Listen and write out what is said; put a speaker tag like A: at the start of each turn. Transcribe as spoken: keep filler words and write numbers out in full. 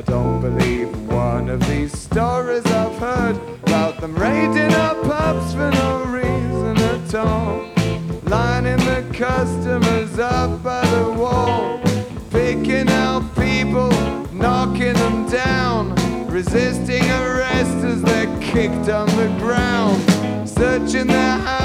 A: I don't believe one of these stories I've heard about them raiding our pubs for no reason at all, lining the customers up by the wall, picking out people, knocking them down, resisting arrest as they're kicked on the ground, searching their house